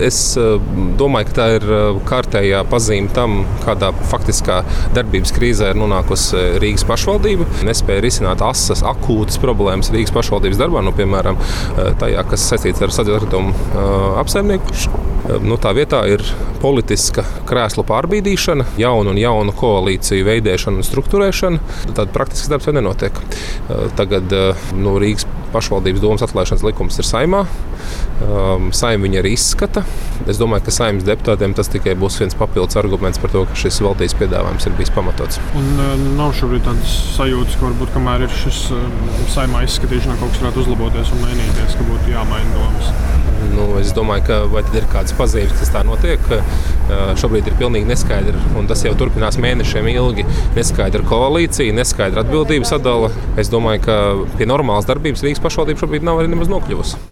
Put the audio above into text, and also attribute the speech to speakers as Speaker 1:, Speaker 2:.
Speaker 1: Es domāju, ka tā ir kārtējā pazīme tam, kādā faktiskā darbības krīzē ir nonākusi Rīgas pašvaldība. Nespēja risināt asas, akūtas problēmas Rīgas pašvaldības darbā, piemēram, tajā, kas saistīts ar sadzīves apsaimniekošanu. Tā vietā ir politiska krēslu pārbīdīšana, jaunu koalīciju veidēšana un struktūrēšana. Tāda praktisks darbs vēl nenotiek. Tagad Rīgas pašvaldības domas atlaišanas likums ir Saeimā. Saeima viņu arī izskata. Es domāju, ka Saeimas deputātiem tas tikai būs viens papildus arguments par to, ka šis valdības piedāvājums ir bijis pamatots.
Speaker 2: Un nav šobrīd tādas sajūtas, ka varbūt kamēr ir šis Saeimā izskatīšanā kaut kas varētu uzlaboties un mainīties, ka būtu jāmaina domas.
Speaker 1: Es domāju, ka vai tad ir kādas pazīmes, kas tā notiek. Šobrīd ir pilnīgi neskaidra, un tas jau turpinās mēnešiem ilgi. Neskaidra koalīcija, neskaidra atbildības sadala. Es domāju, ka pie normālas darbības Rīgas pašvaldība šobrīd nav arī nemaz nokļuvusi.